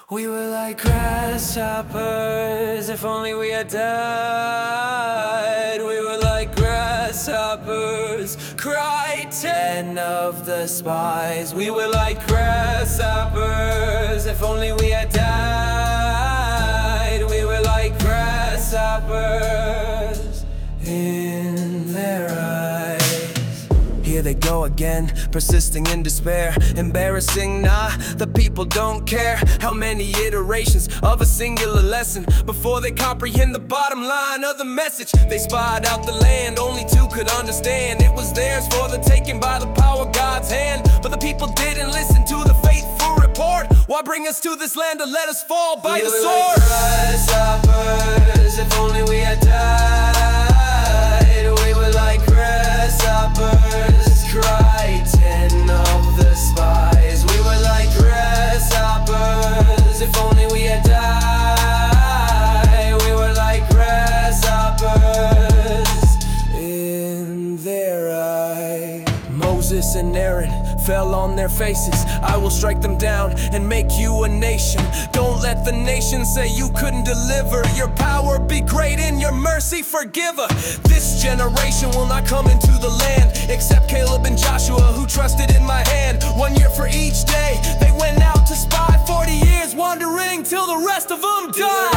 We were like grasshoppers, if only we had died. We were like grasshoppers, cried 10 of the spies. We were like grasshoppers, if only we had died. We were like grasshoppers in their eyes. Here they go again, persisting in despair. Embarrassing, nah, the people don't care. How many iterations of a singular lesson before they comprehend the bottom line of the message? They spied out the land, only two could understand. It was theirs for the taking by the power of God's hand. But the people didn't listen to the faithful report. Why bring us to this land to let us fall by the sword? Like grasshoppers, if only we had died. We were like grasshoppers, cried 10 of the spies. We were like grasshoppers, if only we had died. We were like grasshoppers in their eye. Moses and Aaron fell on their faces. I will strike them down and make you a nation. Don't let the nation say you couldn't deliver. Your power be great and your mercy forgive her. This generation will not come into the land except Caleb and Joshua, who trusted in my hand. 1 year for each day they went out to spy, 40 years wandering till the rest of them died.